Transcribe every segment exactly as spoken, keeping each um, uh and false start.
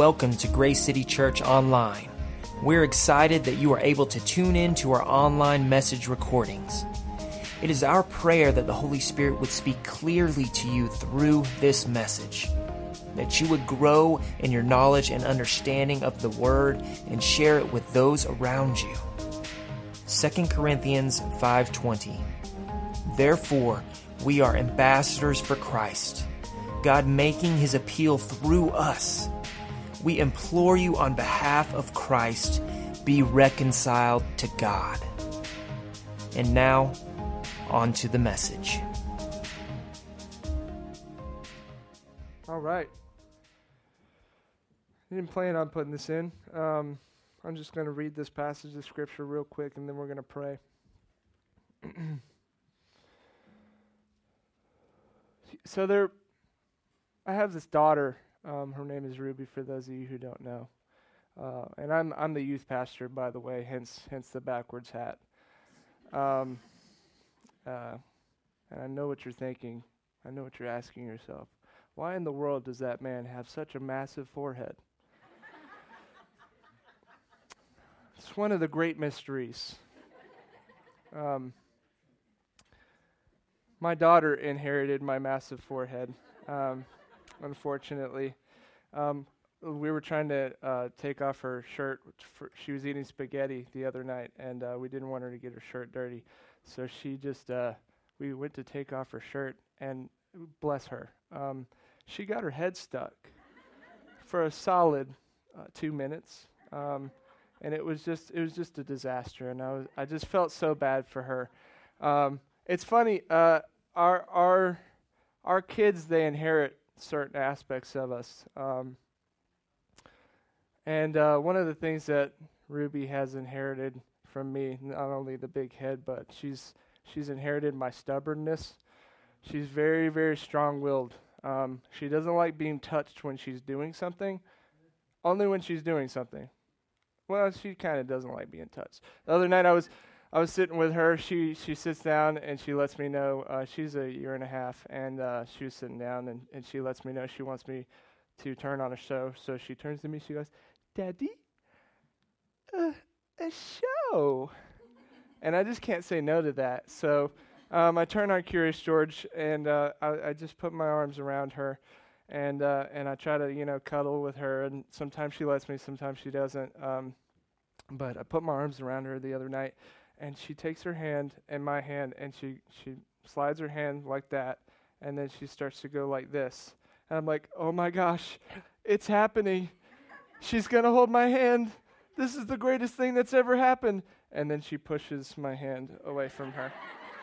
welcome to Grace City Church Online. We're excited that you are able to tune in to our online message recordings. It is our prayer that the Holy Spirit would speak clearly to you through this message, that you would grow in your knowledge and understanding of the Word and share it with those around you. Second Corinthians five twenty. Therefore, we are ambassadors for Christ, God making his appeal through us. We implore you on behalf of Christ, be reconciled to God. And now, on to the message. All right. I didn't plan on putting this in. Um, I'm just going to read this passage of Scripture real quick, and then we're going to pray. So there, I have this daughter. Um, her name is Ruby, for those of you who don't know. Uh, and I'm I'm the youth pastor, by the way, hence hence the backwards hat. Um, uh, and I know what you're thinking. I know what you're asking yourself. Why in the world does that man have such a massive forehead? It's one of the great mysteries. Um, my daughter inherited my massive forehead. Um, Unfortunately, um, we were trying to uh, take off her shirt. For, she was eating spaghetti the other night, and uh, we didn't want her to get her shirt dirty. So she just, uh, we went to take off her shirt, and bless her, um, she got her head stuck for a solid uh, two minutes, um, and it was just, it was just a disaster. And I was, I just felt so bad for her. Um, it's funny, uh, our our our kids, they inherit certain aspects of us. Um, and uh, one of the things that Ruby has inherited from me, not only the big head, but she's she's inherited my stubbornness. She's very, very strong-willed. Um, she doesn't like being touched when she's doing something, only when she's doing something. Well, she kind of doesn't like being touched. The other night I was I was sitting with her. She she sits down and she lets me know, uh, she's a year and a half, and uh, she was sitting down and, and she lets me know she wants me to turn on a show. So she turns to me, she goes, "Daddy, uh, a show." And I just can't say no to that. So um, I turn on Curious George, and uh, I, I just put my arms around her, and uh, and I try to, you know, cuddle with her. And sometimes she lets me, sometimes she doesn't. Um, but I put my arms around her the other night. And she takes her hand and my hand, and she, she slides her hand like that, and then she starts to go like this. And I'm like, oh my gosh, it's happening. She's going to hold my hand. This is the greatest thing that's ever happened. And then she pushes my hand away from her.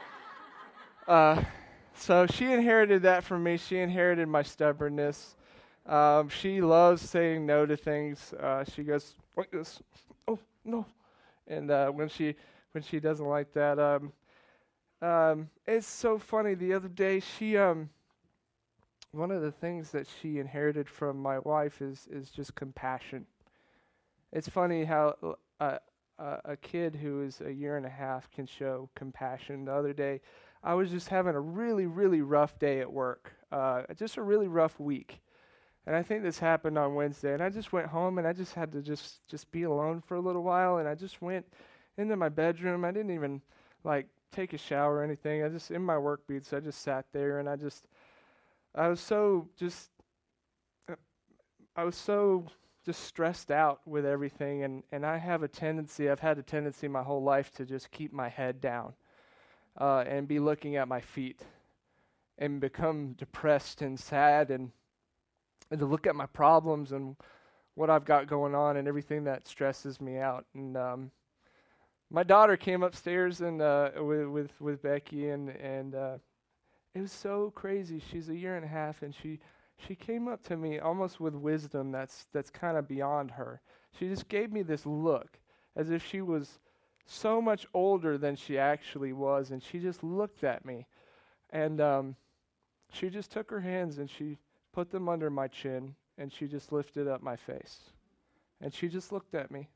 uh, so she inherited that from me. She inherited my stubbornness. Um, she loves saying no to things. Uh, she goes like this. Oh, no. And uh, when she... when she doesn't like that. Um, um, it's so funny. The other day, she, um, one of the things that she inherited from my wife is is just compassion. It's funny how uh, uh, a kid who is a year and a half can show compassion. The other day, I was just having a really, really rough day at work, uh, just a really rough week. And I think this happened on Wednesday, and I just went home, and I just had to just, just be alone for a little while, and I just went into my bedroom. I didn't even like take a shower or anything. I just, in my work boots, I just sat there, and I just, I was so just, uh, I was so just stressed out with everything. And, and I have a tendency, I've had a tendency my whole life to just keep my head down uh, and be looking at my feet and become depressed and sad and, and to look at my problems and what I've got going on and everything that stresses me out. And, um, my daughter came upstairs and uh, with, with with Becky, and and uh, it was so crazy. She's a year and a half, and she she came up to me almost with wisdom that's that's kind of beyond her. She just gave me this look, as if she was so much older than she actually was, and she just looked at me, and um, she just took her hands and she put them under my chin, and she just lifted up my face, and she just looked at me.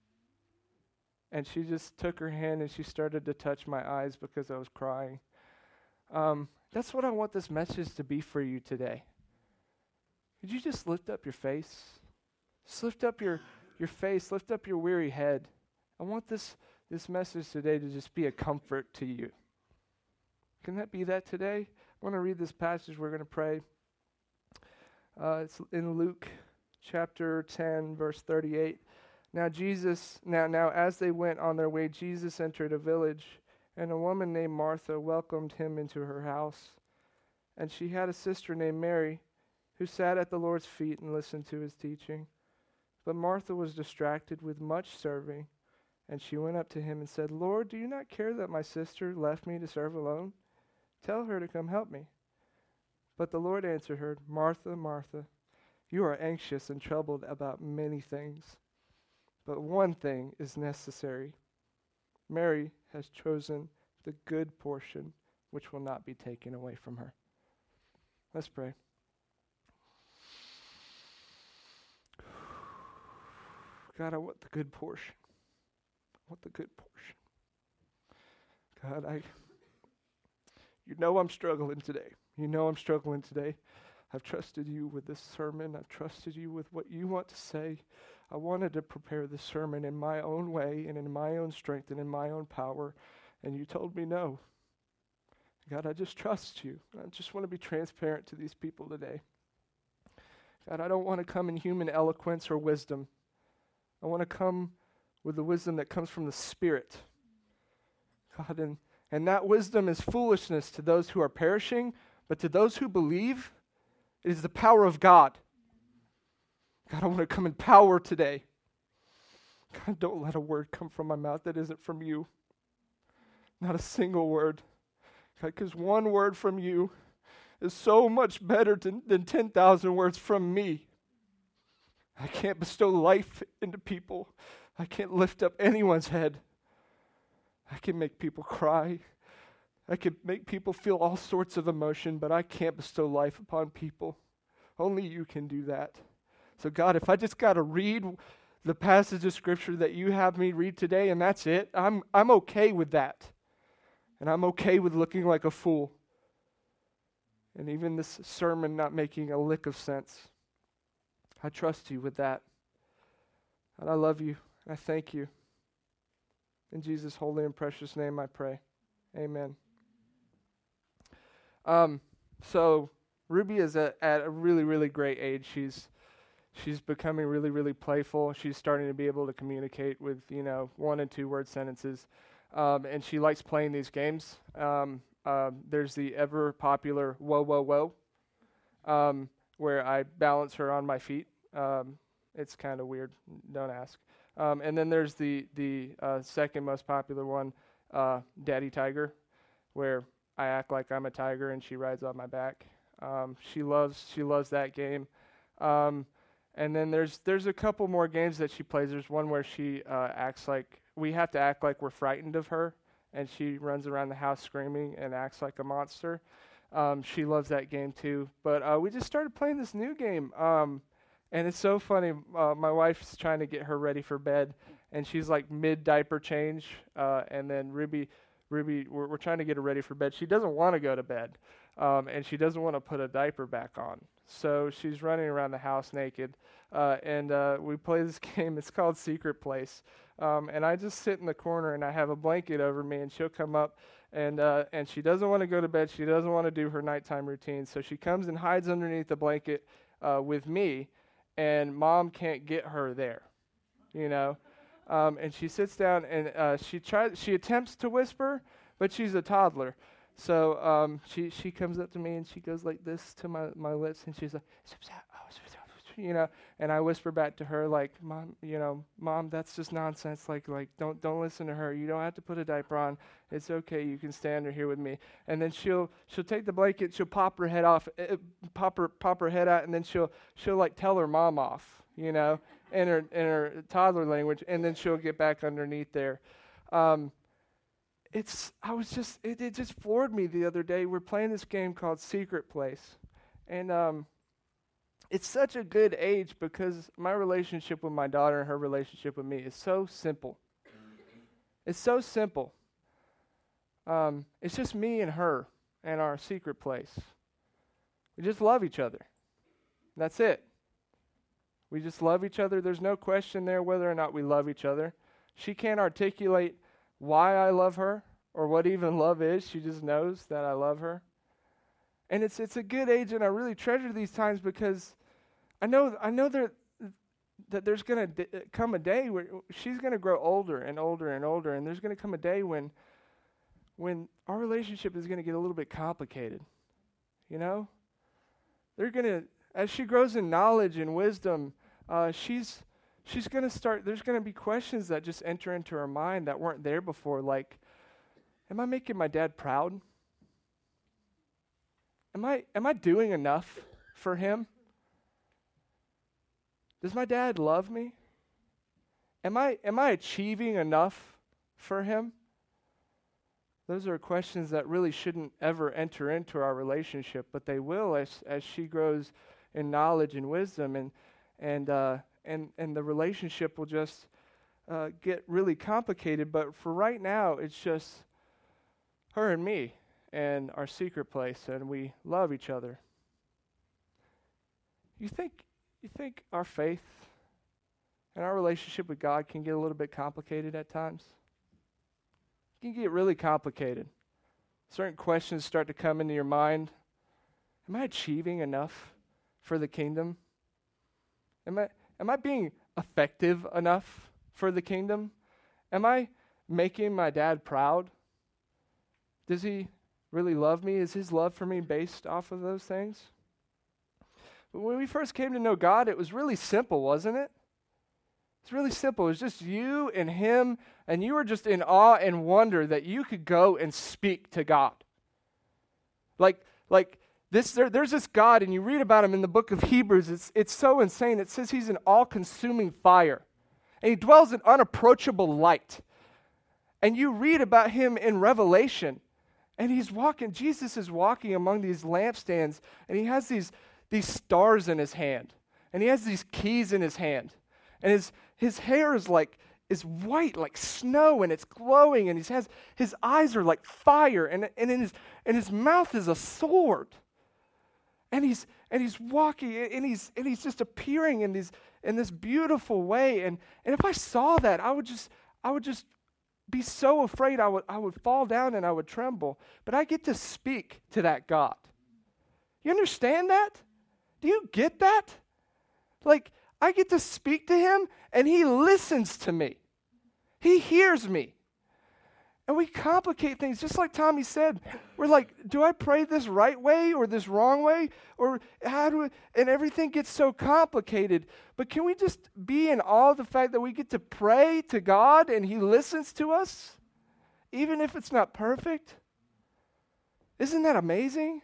And she just took her hand and she started to touch my eyes because I was crying. Um, that's what I want this message to be for you today. Could you just lift up your face? Just lift up your, your face, lift up your weary head. I want this, this message today to just be a comfort to you. Can that be that today? I want to read this passage. We're going to pray. Uh, it's in Luke chapter ten, verse thirty-eight. Now Jesus, now now as they went on their way, Jesus entered a village, and a woman named Martha welcomed him into her house. And she had a sister named Mary, who sat at the Lord's feet and listened to his teaching. But Martha was distracted with much serving, and she went up to him and said, Lord, do you not care that my sister left me to serve alone? Tell her to come help me. But the Lord answered her, Martha, Martha, you are anxious and troubled about many things, but one thing is necessary. Mary has chosen the good portion, which will not be taken away from her. Let's pray. God, I want the good portion. I want the good portion. God, I, you know I'm struggling today. You know I'm struggling today. I've trusted you with this sermon. I've trusted you with what you want to say. I wanted to prepare this sermon in my own way and in my own strength and in my own power, and you told me no. God, I just trust you. I just want to be transparent to these people today. God, I don't want to come in human eloquence or wisdom. I want to come with the wisdom that comes from the Spirit. God, and, and that wisdom is foolishness to those who are perishing, but to those who believe, it is the power of God. God, I want to come in power today. God, don't let a word come from my mouth that isn't from you. Not a single word. God, because one word from you is so much better to, than ten thousand words from me. I can't bestow life into people. I can't lift up anyone's head. I can make people cry. I can make people feel all sorts of emotion, but I can't bestow life upon people. Only you can do that. So God, if I just got to read the passage of Scripture that you have me read today and that's it, I'm I'm okay with that. And I'm okay with looking like a fool. And even this sermon not making a lick of sense. I trust you with that. And I love you. I thank you. In Jesus' holy and precious name I pray. Amen. Um, so Ruby is a, at a really, really great age. She's she's becoming really, really playful. She's starting to be able to communicate with, you know, one and two word sentences. Um, and she likes playing these games. Um, uh, there's the ever popular Whoa, Whoa, Whoa, um, where I balance her on my feet. Um, it's kind of weird. Don't ask. Um, and then there's the the uh, second most popular one, uh, Daddy Tiger, where I act like I'm a tiger and she rides on my back. Um, she loves she loves that game. Um, and then there's there's a couple more games that she plays. There's one where she uh, acts like we have to act like we're frightened of her, and she runs around the house screaming and acts like a monster. Um, she loves that game too. But uh, we just started playing this new game. Um, And it's so funny. Uh, my wife's trying to get her ready for bed, and she's like mid diaper change. Uh, and then Ruby, Ruby, we're, we're trying to get her ready for bed. She doesn't want to go to bed, um, and she doesn't want to put a diaper back on. So she's running around the house naked. Uh, and uh, we play this game. It's called Secret Place. Um, and I just sit in the corner, and I have a blanket over me, and she'll come up, and uh, and she doesn't want to go to bed. She doesn't want to do her nighttime routine. So she comes and hides underneath the blanket uh, with me. And Mom can't get her there, you know. Um, and she sits down and uh, she tries. She attempts to whisper, but she's a toddler. So um, she she comes up to me and she goes like this to my, my lips, and she's like, you know. And I whisper back to her like, Mom, you know, Mom, that's just nonsense. Like like don't don't listen to her. You don't have to put a diaper on. It's okay. You can stay under here with me. And then she'll she'll take the blanket. She'll pop her head off, uh, pop her pop her head out, and then she'll she'll like tell her mom off, you know, in her in her toddler language, and then she'll get back underneath there. Um, it's I was just it, it just floored me the other day. We're playing this game called Secret Place, and um, it's such a good age because my relationship with my daughter and her relationship with me is so simple. It's so simple. Um, it's just me and her and our secret place. We just love each other. That's it. We just love each other. There's no question there whether or not we love each other. She can't articulate why I love her or what even love is. She just knows that I love her. And it's it's a good age, and I really treasure these times because I know I know that that there's going to d- come a day where she's going to grow older and older and older, and there's going to come a day when when our relationship is going to get a little bit complicated. You know? They're going to, as she grows in knowledge and wisdom, uh, she's she's going to start, there's going to be questions that just enter into her mind that weren't there before, like, am I making my dad proud? Am I am I doing enough for him? Does my dad love me? Am I am I achieving enough for him? Those are questions that really shouldn't ever enter into our relationship, but they will as as she grows in knowledge and wisdom, and and uh, and and the relationship will just uh, get really complicated. But for right now, it's just her and me and our secret place, and we love each other. You think you think our faith and our relationship with God can get a little bit complicated at times? It can get really complicated. Certain questions start to come into your mind. Am I achieving enough for the kingdom? Am I am I being effective enough for the kingdom? Am I making my dad proud? Does he really love me? Is his love for me based off of those things? But when we first came to know God, it was really simple, wasn't it? It's really simple. It was just you and him, and you were just in awe and wonder that you could go and speak to God. Like, like this, there, there's this God, and you read about him in the book of Hebrews. It's, it's so insane. It says he's an all-consuming fire, and he dwells in unapproachable light. And you read about him in Revelation, and he's walking, Jesus is walking among these lampstands, and he has these, these stars in his hand, and he has these keys in his hand, and his, his hair is like, is white like snow, and it's glowing, and he has, his eyes are like fire, and, and in his, and his mouth is a sword. And he's, and he's walking, and he's, and he's just appearing in these, in this beautiful way, and, and if I saw that, I would just, I would just be so afraid I would I would fall down and I would tremble. But I get to speak to that God. You understand that? Do you get that? Like, I get to speak to him and he listens to me. He hears me. And we complicate things, just like Tommy said. We're like, do I pray this right way or this wrong way? Or how do I, and everything gets so complicated. But can we just be in awe of the fact that we get to pray to God and he listens to us, even if it's not perfect? Isn't that amazing?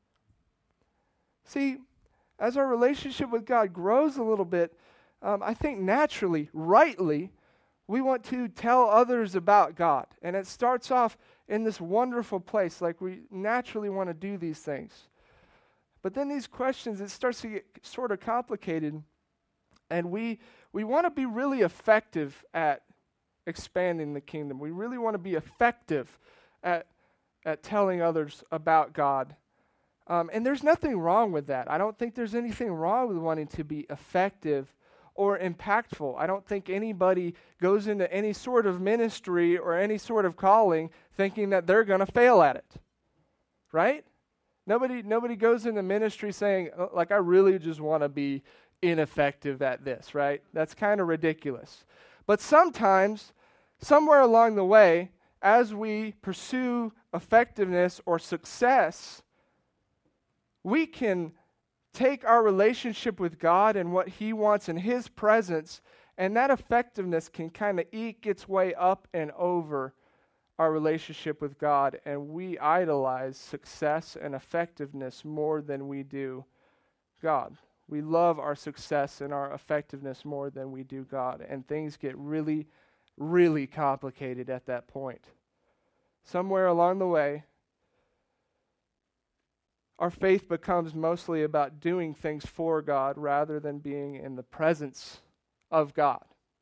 See, as our relationship with God grows a little bit, um, I think naturally, rightly, we want to tell others about God. And it starts off in this wonderful place, like we naturally want to do these things. But then these questions, it starts to get sort of complicated. And we we want to be really effective at expanding the kingdom. We really want to be effective at, at telling others about God. Um, and there's nothing wrong with that. I don't think there's anything wrong with wanting to be effective or impactful. I don't think anybody goes into any sort of ministry or any sort of calling thinking that they're going to fail at it, right? Nobody nobody goes into ministry saying, oh, like, I really just want to be ineffective at this, right? That's kind of ridiculous. But sometimes, somewhere along the way, as we pursue effectiveness or success, we can take our relationship with God and what he wants in his presence, and that effectiveness can kind of eke its way up and over our relationship with God, and we idolize success and effectiveness more than we do God. We love our success and our effectiveness more than we do God, and things get really, really complicated at that point. Somewhere along the way, our faith becomes mostly about doing things for God rather than being in the presence of God.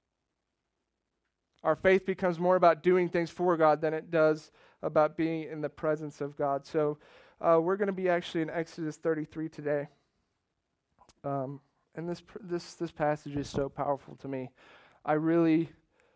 Our faith becomes more about doing things for God than it does about being in the presence of God. So uh, we're going to be actually in Exodus thirty-three today. Um, and this this this passage is so powerful to me. I really,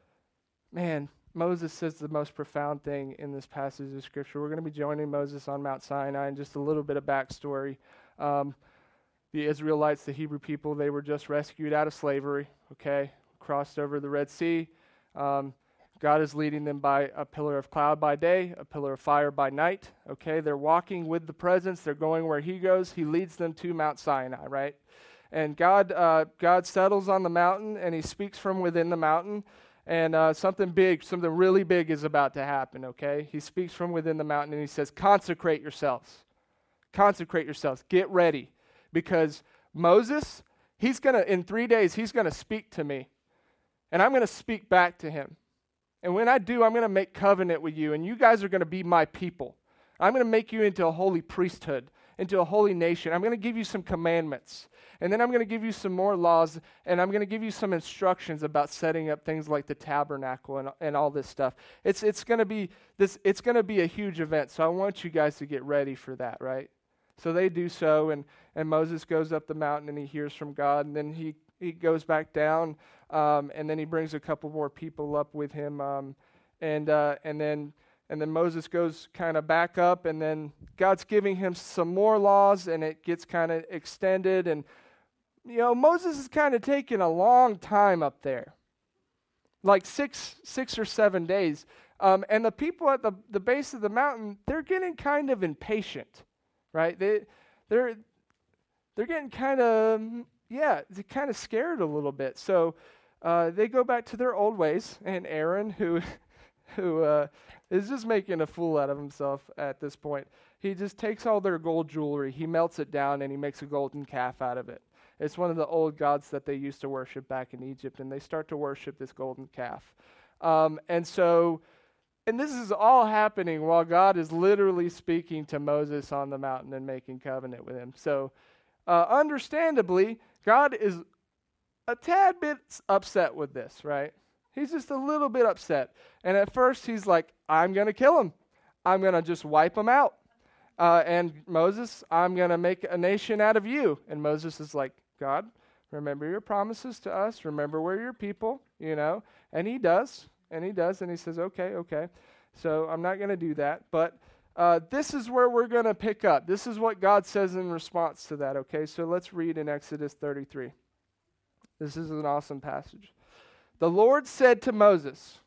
man, Moses says the most profound thing in this passage of Scripture. We're going to be joining Moses on Mount Sinai, and just a little bit of backstory. Um, the Israelites, the Hebrew people, they were just rescued out of slavery, okay, crossed over the Red Sea. Um, God is leading them by a pillar of cloud by day, a pillar of fire by night, okay. They're walking with the presence. They're going where he goes. He leads them to Mount Sinai, right? And God, uh, God settles on the mountain, and he speaks from within the mountain. And uh, something big, something really big is about to happen, okay? He speaks from within the mountain, and he says, consecrate yourselves. Consecrate yourselves. Get ready. Because Moses, he's going to, in three days, he's going to speak to me. And I'm going to speak back to him. And when I do, I'm going to make covenant with you, and you guys are going to be my people. I'm going to make you into a holy priesthood, into a holy nation. I'm going to give you some commandments. And then I'm going to give you some more laws, and I'm going to give you some instructions about setting up things like the tabernacle and, and all this stuff. It's it's going to be this. It's going to be a huge event, so I want you guys to get ready for that, right? So they do so, and, and Moses goes up the mountain, and he hears from God, and then he, he goes back down, um, and then he brings a couple more people up with him, um, and uh, and then and then Moses goes kind of back up, and then God's giving him some more laws, and it gets kind of extended, and you know, Moses is kind of taking a long time up there, like six, six or seven days. Um, and the people at the, the base of the mountain, they're getting kind of impatient, right? They, they're, they're getting kind of, yeah, they're kind of scared a little bit. So uh, they go back to their old ways, and Aaron, who, who uh, is just making a fool out of himself at this point, he just takes all their gold jewelry, he melts it down, and he makes a golden calf out of it. It's one of the old gods that they used to worship back in Egypt, and they start to worship this golden calf. Um, and so, and this is all happening while God is literally speaking to Moses on the mountain and making covenant with him. So, uh, understandably, God is a tad bit upset with this, right? He's just a little bit upset. And at first, he's like, I'm going to kill him. I'm going to just wipe him out. Uh, and Moses, I'm going to make a nation out of you. And Moses is like, God, remember your promises to us. Remember we're your people, you know. And he does, and he does, and he says, okay, okay. So I'm not going to do that. But uh, this is where we're going to pick up. This is what God says in response to that, okay. So let's read in Exodus thirty-three. This is an awesome passage. The Lord said to Moses,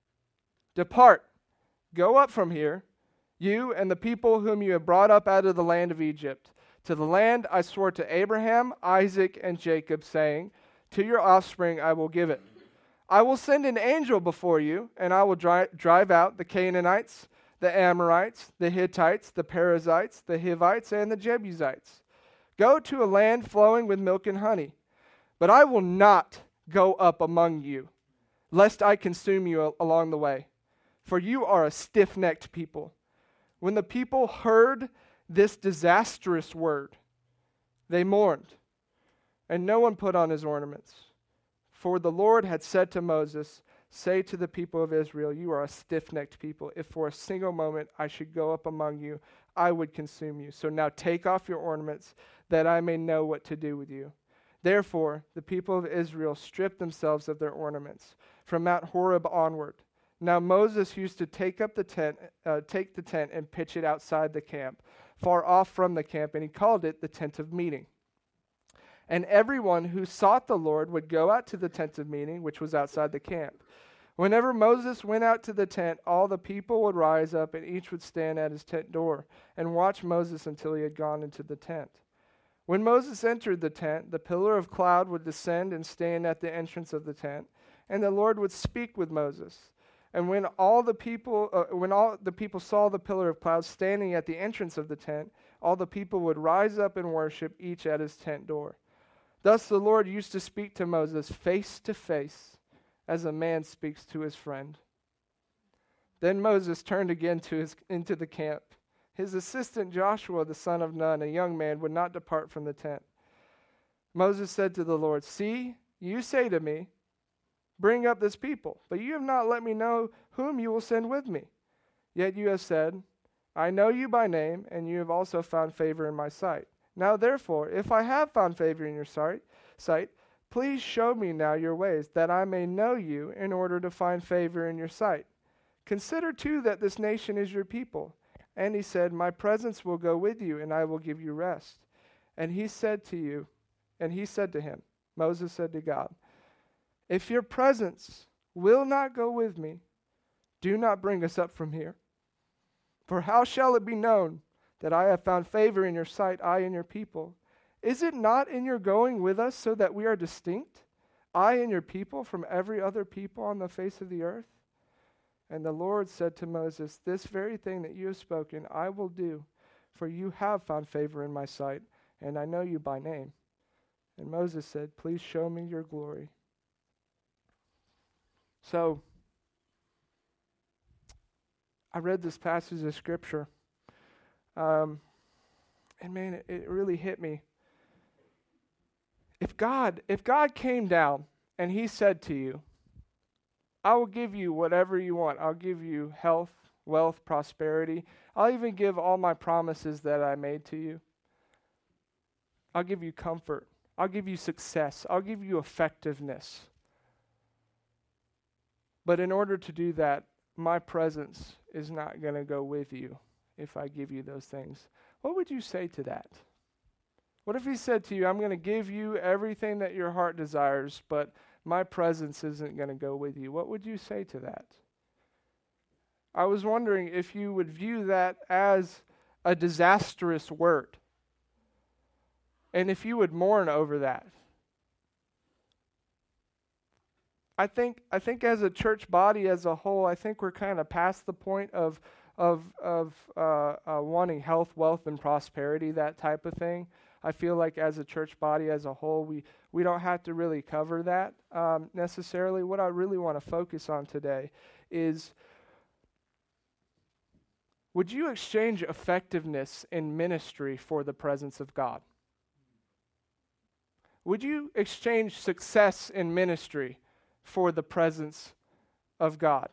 depart, go up from here, you and the people whom you have brought up out of the land of Egypt, to the land I swore to Abraham, Isaac, and Jacob, saying, to your offspring I will give it. I will send an angel before you, and I will dri- drive out the Canaanites, the Amorites, the Hittites, the Perizzites, the Hivites, and the Jebusites. Go to a land flowing with milk and honey. But I will not go up among you, lest I consume you a- along the way. For you are a stiff-necked people. When the people heard this disastrous word, they mourned, and no one put on his ornaments. For the Lord had said to Moses, say to the people of Israel, you are a stiff-necked people. If for a single moment I should go up among you, I would consume you. So now take off your ornaments, that I may know what to do with you. Therefore, the people of Israel stripped themselves of their ornaments from Mount Horeb onward. Now Moses used to take up the tent, uh, take the tent and pitch it outside the camp, far off from the camp, and he called it the tent of meeting. And everyone who sought the Lord would go out to the tent of meeting, which was outside the camp. Whenever Moses went out to the tent, all the people would rise up, and each would stand at his tent door and watch Moses until he had gone into the tent. When Moses entered the tent, the pillar of cloud would descend and stand at the entrance of the tent, and the Lord would speak with Moses. And when all the people, uh, when all the people saw the pillar of cloud standing at the entrance of the tent, all the people would rise up and worship, each at his tent door. Thus the Lord used to speak to Moses face to face, as a man speaks to his friend. Then Moses turned again to his into the camp. His assistant Joshua, the son of Nun, a young man, would not depart from the tent. Moses said to the Lord, see, you say to me, bring up this people, but you have not let me know whom you will send with me. Yet you have said, I know you by name, and you have also found favor in my sight. Now therefore, if I have found favor in your sight, sight, please show me now your ways, that I may know you in order to find favor in your sight. Consider too that this nation is your people. And he said, my presence will go with you, and I will give you rest. And he said to you, and he said to him, Moses said to God, if your presence will not go with me, do not bring us up from here. For how shall it be known that I have found favor in your sight, I and your people? Is it not in your going with us so that we are distinct, I and your people, from every other people on the face of the earth? And the Lord said to Moses, this very thing that you have spoken, I will do, for you have found favor in my sight, and I know you by name. And Moses said, please show me your glory. So, I read this passage of Scripture, um, and man, it, it really hit me. If God, if God came down and he said to you, I will give you whatever you want. I'll give you health, wealth, prosperity. I'll even give all my promises that I made to you. I'll give you comfort. I'll give you success. I'll give you effectiveness. But in order to do that, my presence is not going to go with you if I give you those things. What would you say to that? What if he said to you, I'm going to give you everything that your heart desires, but my presence isn't going to go with you? What would you say to that? I was wondering if you would view that as a disastrous word, and if you would mourn over that. I think I think as a church body as a whole, I think we're kind of past the point of of of uh, uh, wanting health, wealth, and prosperity, that type of thing. I feel like as a church body as a whole, we, we don't have to really cover that um, necessarily. What I really want to focus on today is, would you exchange effectiveness in ministry for the presence of God? Would you exchange success in ministry for the presence of God?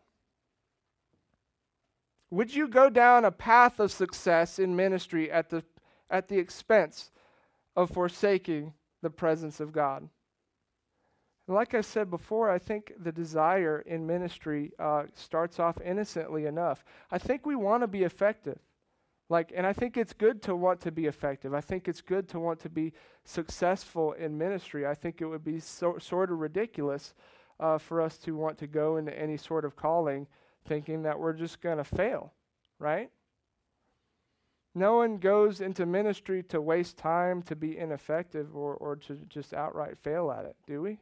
Would you go down a path of success in ministry at the at the expense of forsaking the presence of God? And like I said before, I think the desire in ministry uh, starts off innocently enough. I think we want to be effective. Like, and I think it's good to want to be effective. I think it's good to want to be successful in ministry. I think it would be so, sort of ridiculous uh, for us to want to go into any sort of calling thinking that we're just going to fail, right? No one goes into ministry to waste time, to be ineffective, or, or to just outright fail at it, do we?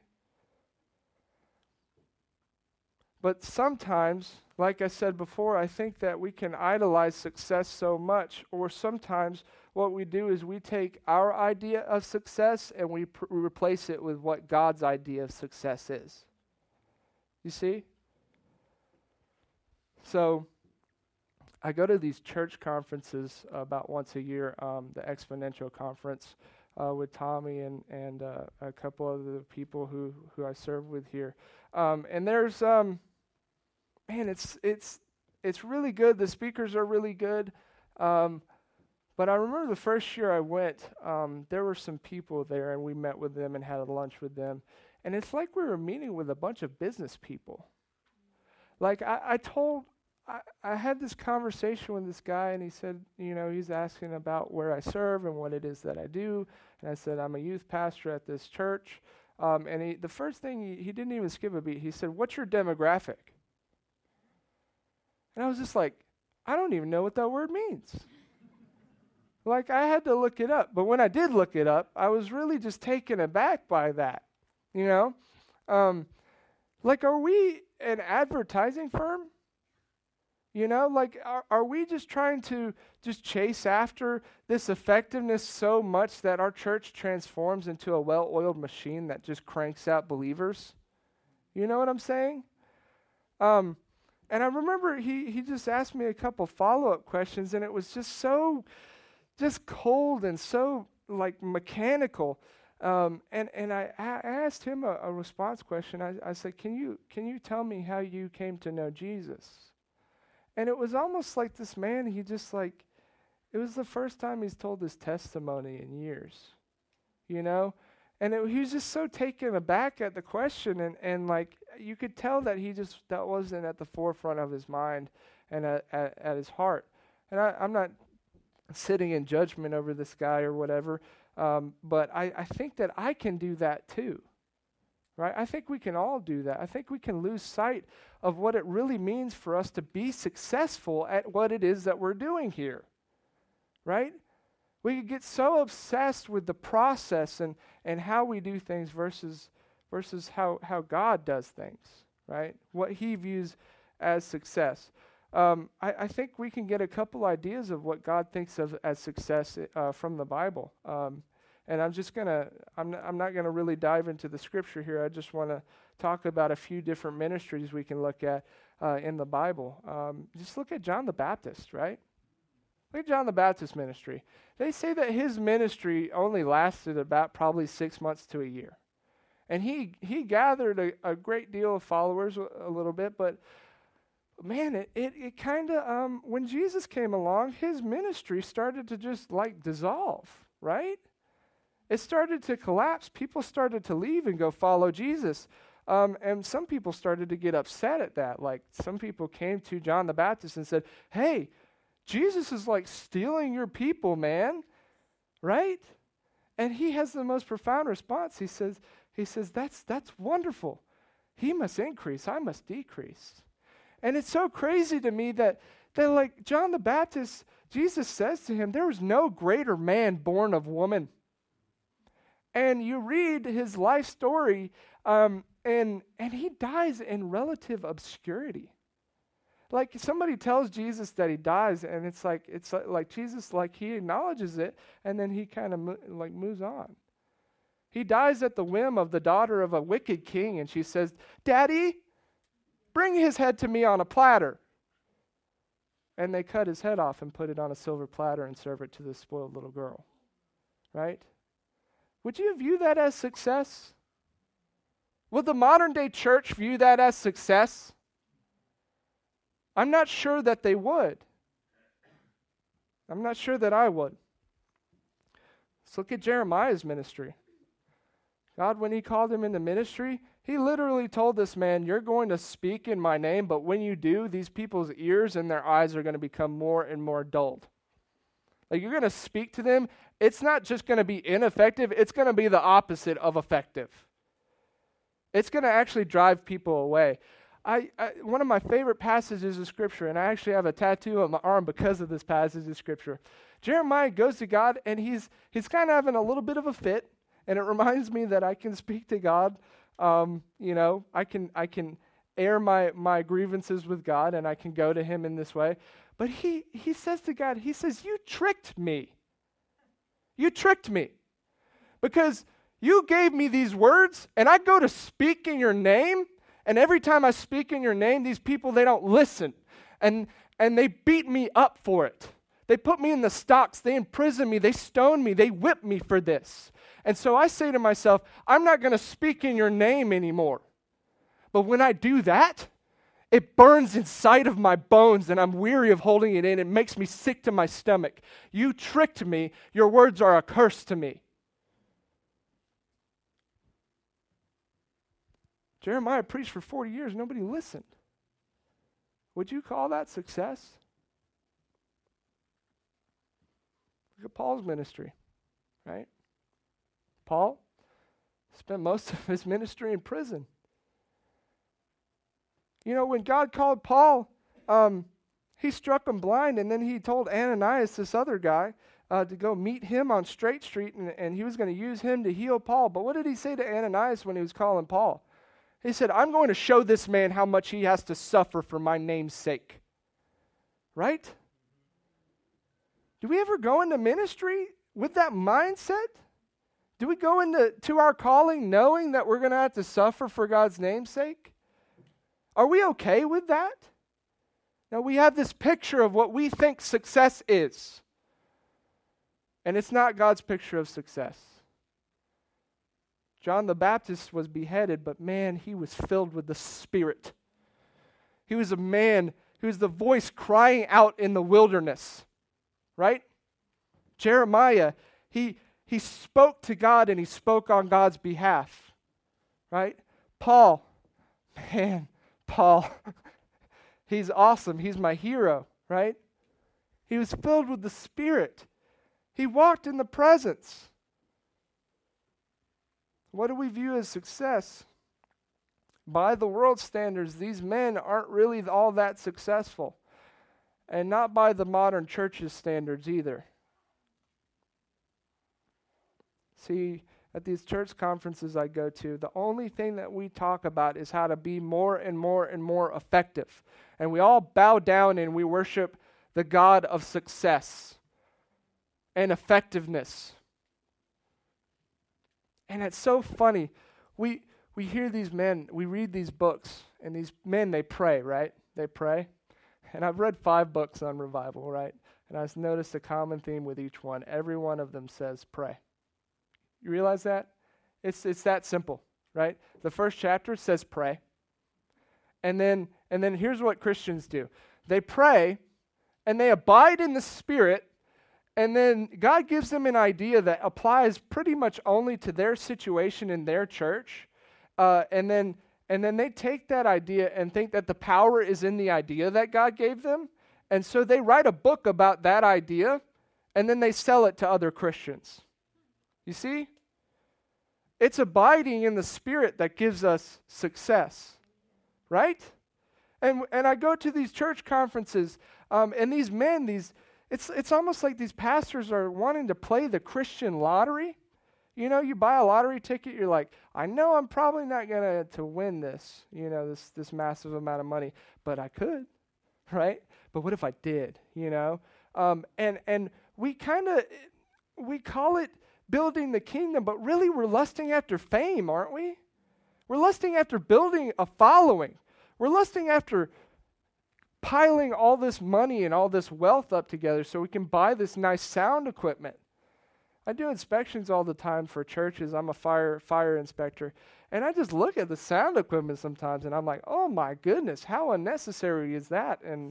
But sometimes, like I said before, I think that we can idolize success so much, or sometimes what we do is we take our idea of success and we pr- replace it with what God's idea of success is. You see? So, I go to these church conferences uh, about once a year, um, the Exponential Conference uh, with Tommy and, and uh, a couple of the people who, who I serve with here. Um, and there's, um, man, it's it's it's really good. The speakers are really good. Um, but I remember the first year I went, um, there were some people there, and we met with them and had a lunch with them. And it's like we were meeting with a bunch of business people. Like I, I told... I, I had this conversation with this guy, and he said, you know, he's asking about where I serve and what it is that I do. And I said, I'm a youth pastor at this church. Um, and he, the first thing, he, he didn't even skip a beat. He said, what's your demographic? And I was just like, I don't even know what that word means. Like, I had to look it up. But when I did look it up, I was really just taken aback by that, you know? Um, like, are we an advertising firm? You know, like, are, are we just trying to just chase after this effectiveness so much that our church transforms into a well-oiled machine that just cranks out believers? You know what I'm saying? Um, and I remember he, he just asked me a couple follow-up questions, and it was just so just cold and so, like, mechanical. Um, and and I, I asked him a, a response question. I, I said, can you can you tell me how you came to know Jesus? And it was almost like this man, he just like, it was the first time he's told his testimony in years, you know? And it, he was just so taken aback at the question, and, and like you could tell that he just, that wasn't at the forefront of his mind and at, at, at his heart. And I, I'm not sitting in judgment over this guy or whatever, um, but I, I think that I can do that too, right? I think we can all do that. I think we can lose sight of what it really means for us to be successful at what it is that we're doing here, right? We could get so obsessed with the process and, and how we do things versus versus how, how God does things, right? What he views as success. Um, I, I think we can get a couple ideas of what God thinks of as success uh, from the Bible. Um, and I'm just going to, I'm, n- I'm not going to really dive into the scripture here. I just want to talk about a few different ministries we can look at uh, in the Bible. Um, just look at John the Baptist, right? Look at John the Baptist ministry. They say that his ministry only lasted about probably six months to a year. And he he gathered a, a great deal of followers, a, a little bit, but man, it it, it kind of, um, when Jesus came along, his ministry started to just like dissolve, right? It started to collapse. People started to leave and go follow Jesus. Um, and some people started to get upset at that. Like some people came to John the Baptist and said, hey, Jesus is like stealing your people, man, right? And he has the most profound response. He says, he says, that's that's wonderful. He must increase, I must decrease. And it's so crazy to me that, that like John the Baptist, Jesus says to him, there was no greater man born of woman. And you read his life story, um, and and he dies in relative obscurity. Like somebody tells Jesus that he dies, and it's like it's like, like Jesus, like he acknowledges it, and then he kind of mo- like moves on. He dies at the whim of the daughter of a wicked king, and she says, "Daddy, bring his head to me on a platter." And they cut his head off and put it on a silver platter and serve it to the spoiled little girl. Right? Would you view that as success? Would the modern day church view that as success? I'm not sure that they would. I'm not sure that I would. Let's look at Jeremiah's ministry. God, when he called him into ministry, he literally told this man, you're going to speak in my name, but when you do, these people's ears and their eyes are going to become more and more dulled. Like you're going to speak to them. It's not just going to be ineffective. It's going to be the opposite of effective. It's going to actually drive people away. I, I one of my favorite passages of Scripture, and I actually have a tattoo on my arm because of this passage of Scripture. Jeremiah goes to God, and he's he's kind of having a little bit of a fit, and it reminds me that I can speak to God. Um, you know, I can I can air my my grievances with God, and I can go to Him in this way. But he he says to God, he says, "You tricked me. You tricked me, because you gave me these words, and I go to speak in your name." And every time I speak in your name, these people, they don't listen. And and they beat me up for it. They put me in the stocks. They imprison me. They stone me. They whip me for this. And so I say to myself, I'm not going to speak in your name anymore. But when I do that, it burns inside of my bones, and I'm weary of holding it in. It makes me sick to my stomach. You tricked me. Your words are a curse to me. Jeremiah preached for forty years. Nobody listened. Would you call that success? Look at Paul's ministry, right? Paul spent most of his ministry in prison. You know, when God called Paul, um, he struck him blind, and then he told Ananias, this other guy, uh, to go meet him on Straight Street, and, and he was going to use him to heal Paul. But what did he say to Ananias when he was calling Paul? He said, I'm going to show this man how much he has to suffer for my name's sake. Right? Do we ever go into ministry with that mindset? Do we go into to our calling knowing that we're going to have to suffer for God's name's sake? Are we okay with that? Now, we have this picture of what we think success is. And it's not God's picture of success. John the Baptist was beheaded, but man, he was filled with the Spirit. He was a man who was the voice crying out in the wilderness, right? Jeremiah, he he spoke to God and he spoke on God's behalf, right? Paul, man, Paul, he's awesome. He's my hero, right? He was filled with the Spirit. He walked in the presence. What do we view as success? By the world standards, these men aren't really all that successful. And not by the modern church's standards either. See, at these church conferences I go to, the only thing that we talk about is how to be more and more and more effective. And we all bow down and we worship the God of success and effectiveness. And it's so funny. We we hear these men, we read these books, and these men, they pray, right? They pray. And I've read five books on revival, right? And I've noticed a common theme with each one. Every one of them says pray. You realize that? It's it's that simple, right? The first chapter says pray. And then and then here's what Christians do. They pray and they abide in the Spirit, and then God gives them an idea that applies pretty much only to their situation in their church. Uh, and then and then they take that idea and think that the power is in the idea that God gave them. And so they write a book about that idea, and then they sell it to other Christians. You see? It's abiding in the Spirit that gives us success, right? And and I go to these church conferences, um, and these men, these it's it's almost like these pastors are wanting to play the Christian lottery. You know, you buy a lottery ticket, you're like, I know I'm probably not gonna to win this, you know, this this massive amount of money, but I could, right? But what if I did? You know, um, and and we kind of we call it building the kingdom, but really we're lusting after fame, aren't we? We're lusting after building a following. We're lusting after piling all this money and all this wealth up together so we can buy this nice sound equipment. I do inspections all the time for churches. I'm a fire fire inspector. And I just look at the sound equipment sometimes and I'm like, oh my goodness, how unnecessary is that? And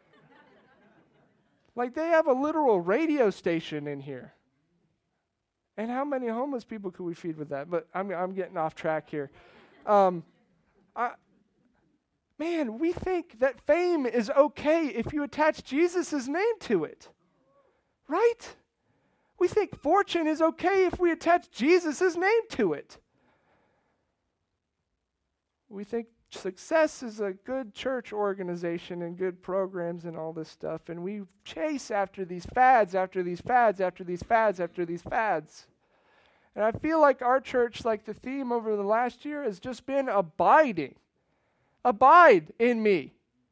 like they have a literal radio station in here. And how many homeless people could we feed with that? But I'm I'm getting off track here. Um, I, man, we think that fame is okay if you attach Jesus' name to it. Right? We think fortune is okay if we attach Jesus' name to it. We think success is a good church organization and good programs and all this stuff, and we chase after these fads, after these fads, after these fads, after these fads. And I feel like our church, like the theme over the last year, has just been abiding. Abide in me.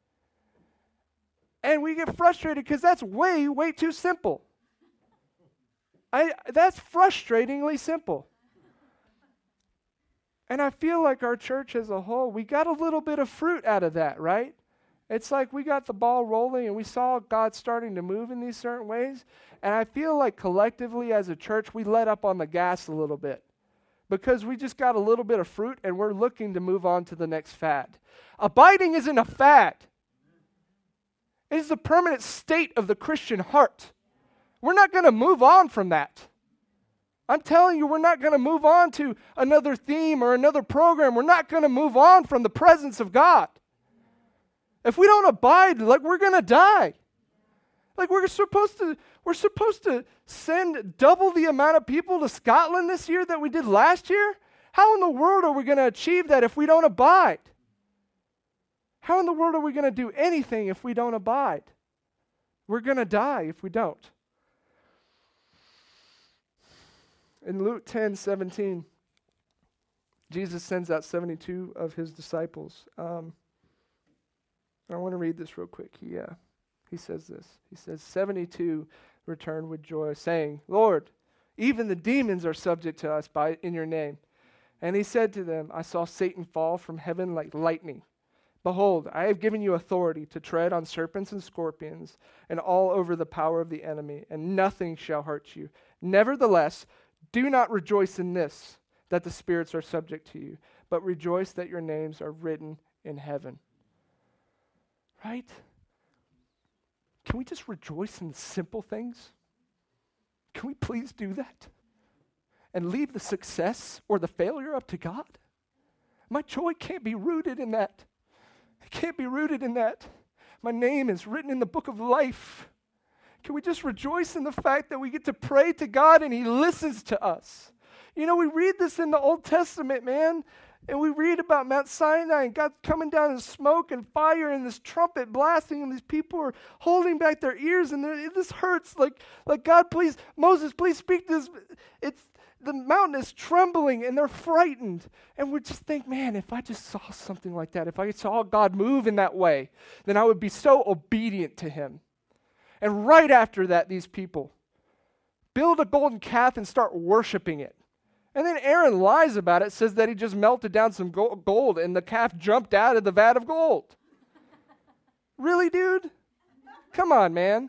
And we get frustrated because that's way, way too simple. I that's frustratingly simple. And I feel like our church as a whole, we got a little bit of fruit out of that, right? It's like we got the ball rolling and we saw God starting to move in these certain ways. And I feel like collectively as a church, we let up on the gas a little bit because we just got a little bit of fruit and we're looking to move on to the next fad. Abiding isn't a fad. It is the permanent state of the Christian heart. We're not going to move on from that. I'm telling you, we're not going to move on to another theme or another program. We're not going to move on from the presence of God. If we don't abide, like we're going to die. Like we're supposed to, we're supposed to send double the amount of people to Scotland this year that we did last year. How in the world are we going to achieve that if we don't abide? How in the world are we going to do anything if we don't abide? We're going to die if we don't. In Luke ten seventeen, Jesus sends out seventy-two of his disciples. Um, I want to read this real quick. He, uh, he says this. He says, seventy-two returned with joy, saying, Lord, even the demons are subject to us by in your name. And he said to them, I saw Satan fall from heaven like lightning. Behold, I have given you authority to tread on serpents and scorpions and all over the power of the enemy, and nothing shall hurt you. Nevertheless, do not rejoice in this, that the spirits are subject to you, but rejoice that your names are written in heaven. Right? Can we just rejoice in the simple things? Can we please do that? and leave the success or the failure up to God? My joy can't be rooted in that. It can't be rooted in that. My name is written in the book of life. Can we just rejoice in the fact that we get to pray to God and he listens to us? You know, we read this in the Old Testament, man, and we read about Mount Sinai and God coming down in smoke and fire and this trumpet blasting and these people are holding back their ears and this hurts. Like, like God, please, Moses, please speak this. It's the mountain is trembling and they're frightened. And we just think, man, if I just saw something like that, if I saw God move in that way, then I would be so obedient to him. And right after that, these people build a golden calf and start worshiping it. And then Aaron lies about it, says that he just melted down some gold and the calf jumped out of the vat of gold. Really, dude? Come on, man.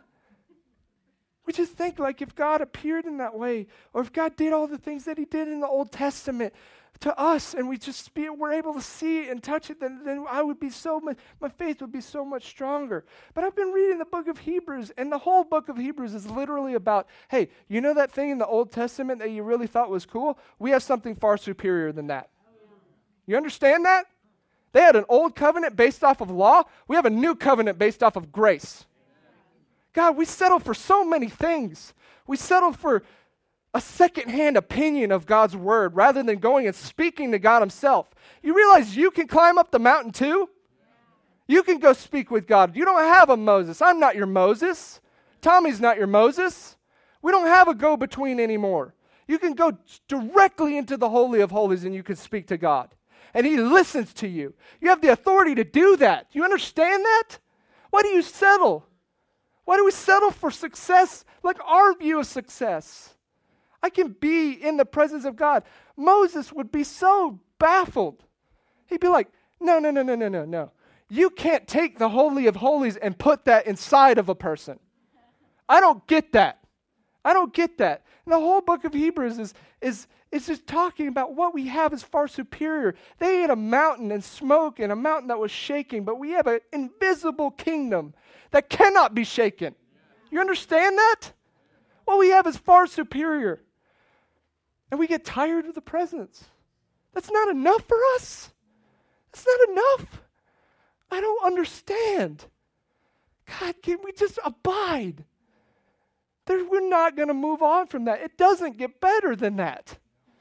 We just think like if God appeared in that way, or if God did all the things that he did in the Old Testament to us, and we just be, we're able to see it and touch it, then, then I would be so much, my faith would be so much stronger. But I've been reading the book of Hebrews, and the whole book of Hebrews is literally about, hey, you know that thing in the Old Testament that you really thought was cool? We have something far superior than that. You understand that? They had an old covenant based off of law. We have a new covenant based off of grace. God, we settle for so many things. We settle for a secondhand opinion of God's word rather than going and speaking to God himself. You realize you can climb up the mountain too? You can go speak with God. You don't have a Moses. I'm not your Moses. Tommy's not your Moses. We don't have a go-between anymore. You can go directly into the Holy of Holies and you can speak to God. And he listens to you. You have the authority to do that. You understand that? Why do you settle? Why do we settle for success like our view of success? I can be in the presence of God. Moses would be so baffled. He'd be like, no, no, no, no, no, no, no. You can't take the Holy of Holies and put that inside of a person. I don't get that. I don't get that. And the whole book of Hebrews is, is, is just talking about what we have is far superior. They had a mountain and smoke and a mountain that was shaking, but we have an invisible kingdom that cannot be shaken. You understand that? What we have is far superior. And we get tired of the presence. That's not enough for us. That's not enough. I don't understand. God, can we just abide? There, we're not going to move on from that. It doesn't get better than that.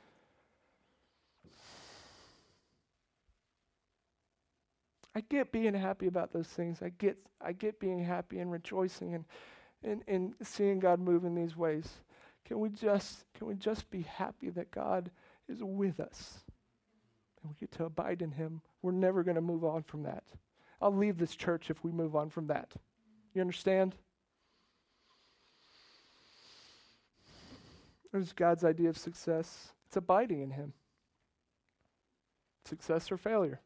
I get being happy about those things. I get I get being happy and rejoicing and, and, and seeing God move in these ways. Can we just can we just be happy that God is with us and we get to abide in him? We're never going to move on from that. I'll leave this church if we move on from that. You understand? There's God's idea of success. It's abiding in him. Success or failure.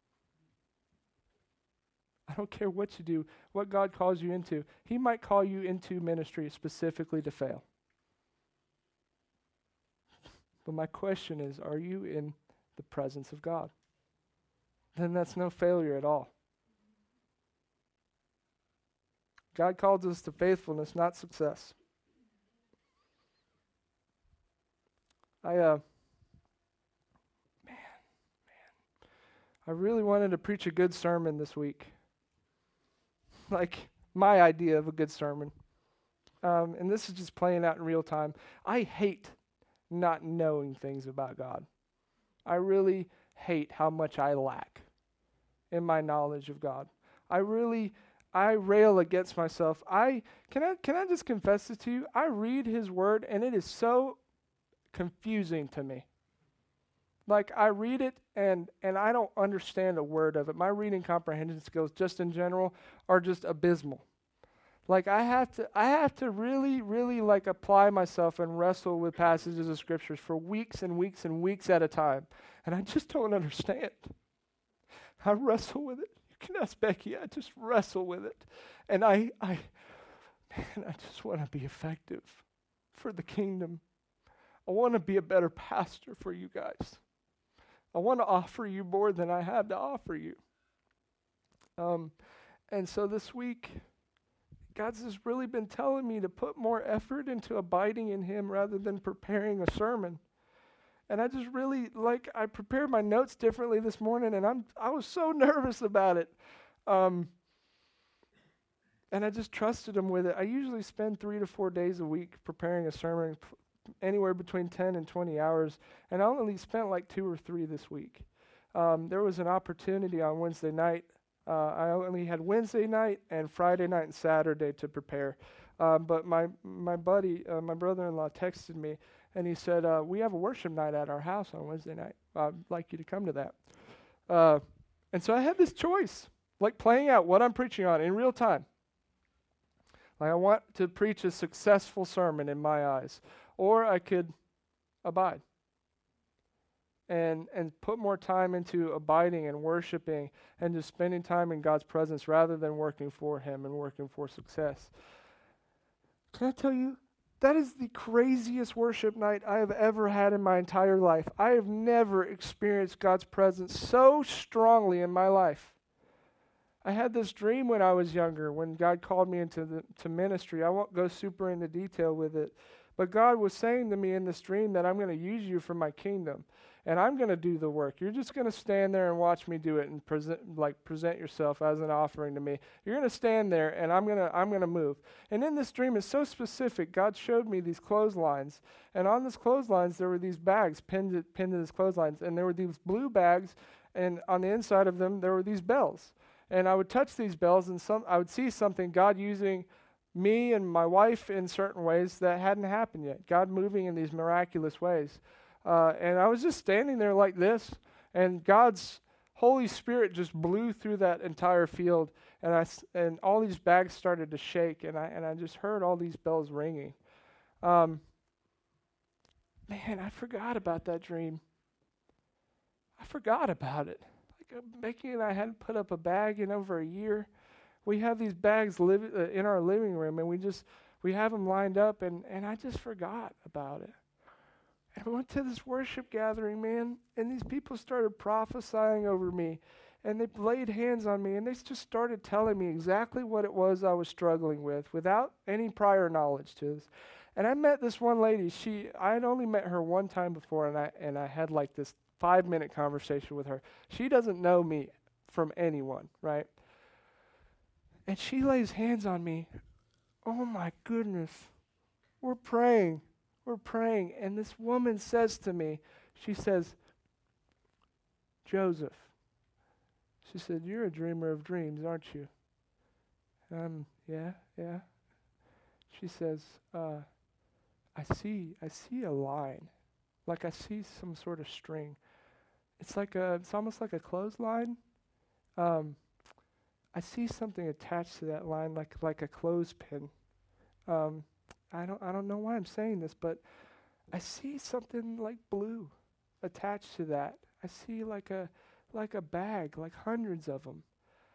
I don't care what you do, what God calls you into. He might call you into ministry specifically to fail. But my question is, are you in the presence of God? Then that's no failure at all. God calls us to faithfulness, not success. I, uh, man, man, I really wanted to preach a good sermon this week. Like my idea of a good sermon. Um, and this is just playing out in real time. I hate not knowing things about God. I really hate how much I lack in my knowledge of God. I really, I rail against myself. I can I can I just confess this to you? I read his word and it is so confusing to me. Like I read it and and I don't understand a word of it. My reading comprehension skills just in general are just abysmal. Like I have to I have to really, really like apply myself and wrestle with passages of scriptures for weeks and weeks and weeks at a time. And I just don't understand. I wrestle with it. You can ask Becky, I just wrestle with it. And I I man, I just want to be effective for the kingdom. I want to be a better pastor for you guys. I want to offer you more than I have to offer you. Um, and so this week, God's just really been telling me to put more effort into abiding in him rather than preparing a sermon. And I just really, like, I prepared my notes differently this morning, and I'm I was so nervous about it. Um, and I just trusted him with it. I usually spend three to four days a week preparing a sermon, p- anywhere between ten and twenty hours, and I only spent like two or three this week. Um, there was an opportunity on Wednesday night. Uh, I only had Wednesday night and Friday night and Saturday to prepare. Um, but my my buddy, uh, my brother-in-law texted me, and he said, uh, we have a worship night at our house on Wednesday night. I'd like you to come to that. Uh, and so I had this choice, like playing out what I'm preaching on in real time. Like I want to preach a successful sermon in my eyes, or I could abide and and put more time into abiding and worshiping and just spending time in God's presence rather than working for Him and working for success. Can I tell you, that is the craziest worship night I have ever had in my entire life. I have never experienced God's presence so strongly in my life. I had this dream when I was younger, when God called me into the to ministry. I won't go super into detail with it, but God was saying to me in this dream that I'm going to use you for my kingdom, and I'm going to do the work. You're just going to stand there and watch me do it, and present like present yourself as an offering to me. You're going to stand there, and I'm going to I'm going to move. And in this dream, it's so specific. God showed me these clotheslines, and on these clotheslines there were these bags pinned to, pinned to these clotheslines, and there were these blue bags, and on the inside of them there were these bells. And I would touch these bells, and some I would see something, God using me and my wife in certain ways that hadn't happened yet. God moving in these miraculous ways. Uh, and I was just standing there like this, and God's Holy Spirit just blew through that entire field, and I and all these bags started to shake, and I and I just heard all these bells ringing. Um, man, I forgot about that dream. I forgot about it. Becky and I hadn't put up a bag in over a year. We have these bags live, uh, in our living room, and we just we have them lined up, and, and I just forgot about it. And I went to this worship gathering, man, and these people started prophesying over me, and they laid hands on me, and they just started telling me exactly what it was I was struggling with without any prior knowledge to this. And I met this one lady. She I had only met her one time before, and I and I had like this five-minute conversation with her. She doesn't know me from anyone, right? And she lays hands on me. Oh, my goodness. We're praying. We're praying. And this woman says to me, she says, Joseph, she said, you're a dreamer of dreams, aren't you? Um, yeah, yeah. She says, uh, I see, I see a line. Like I see some sort of string. It's like a, it's almost like a clothesline. Um, I see something attached to that line, like like a clothespin. Um, I don't I don't know why I'm saying this, but I see something like blue attached to that. I see like a like a bag, like hundreds of them.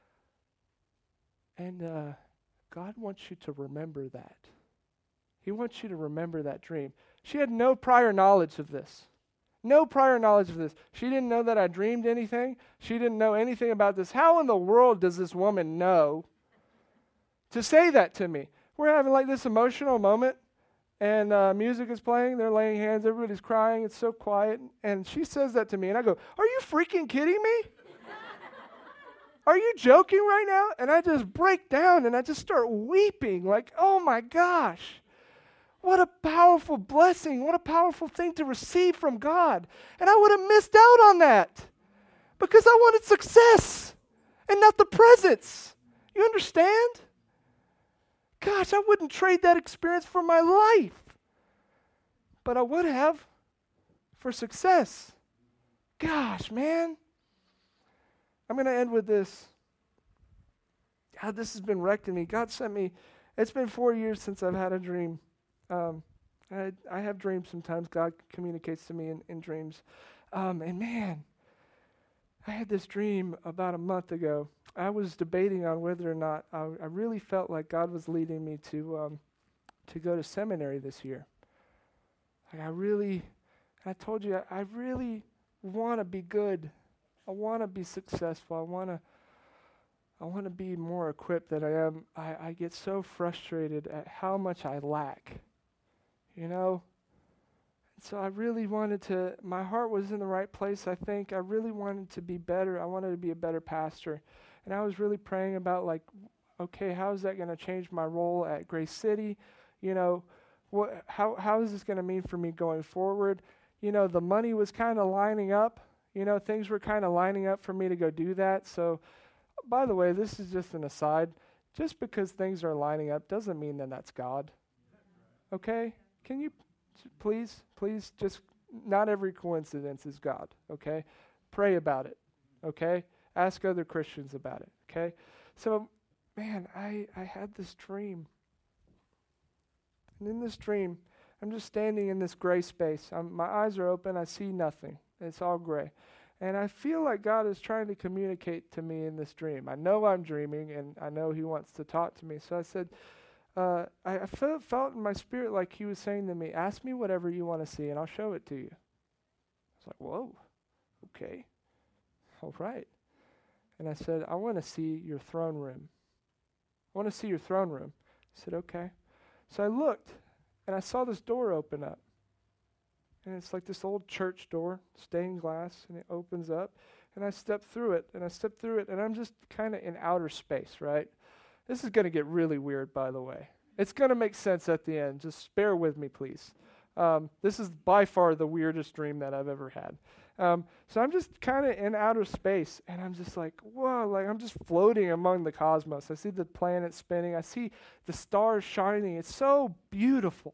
And uh, God wants you to remember that. He wants you to remember that dream. She had no prior knowledge of this. No prior knowledge of this. She didn't know that I dreamed anything. She didn't know anything about this. How in the world does this woman know to say that to me? We're having like this emotional moment, and uh, music is playing. They're laying hands. Everybody's crying. It's so quiet. And she says that to me, and I go, are you freaking kidding me? Are you joking right now? And I just break down, and I just start weeping like, oh my gosh. What a powerful blessing. What a powerful thing to receive from God. And I would have missed out on that because I wanted success and not the presence. You understand? Gosh, I wouldn't trade that experience for my life. But I would have for success. Gosh, man. I'm going to end with this. God, this has been wrecking me. God sent me. It's been four years since I've had a dream. Um, I, I have dreams sometimes. God communicates to me in, in dreams. Um, and man, I had this dream about a month ago. I was debating on whether or not I, I really felt like God was leading me to um, to go to seminary this year. Like I really, I told you, I, I really want to be good. I want to be successful. I want to I want to be more equipped than I am. I, I get so frustrated at how much I lack. You know? So I really wanted to, my heart was in the right place, I think. I really wanted to be better. I wanted to be a better pastor. And I was really praying about, like, okay, how is that going to change my role at Grace City? You know, what? How how is this going to mean for me going forward? You know, the money was kind of lining up. You know, things were kind of lining up for me to go do that. So, by the way, this is just an aside. Just because things are lining up doesn't mean that that's God. Okay? Can you please, please, just, not every coincidence is God, okay? Pray about it, okay? Ask other Christians about it, okay? So, man, I, I had this dream. And in this dream, I'm just standing in this gray space. I'm, my eyes are open. I see nothing. It's all gray. And I feel like God is trying to communicate to me in this dream. I know I'm dreaming, and I know he wants to talk to me. So I said, uh, I, I felt, felt in my spirit like he was saying to me, ask me whatever you want to see, and I'll show it to you. I was like, whoa, okay, all right. And I said, I want to see your throne room. I want to see your throne room. I said, okay. So I looked, and I saw this door open up. And it's like this old church door, stained glass, and it opens up. And I step through it, and I step through it, and I'm just kind of in outer space, right? This is going to get really weird, by the way. It's going to make sense at the end. Just bear with me, please. Um, this is by far the weirdest dream that I've ever had. Um, so I'm just kind of in outer space, and I'm just like, whoa, like I'm just floating among the cosmos. I see the planets spinning. I see the stars shining. It's so beautiful.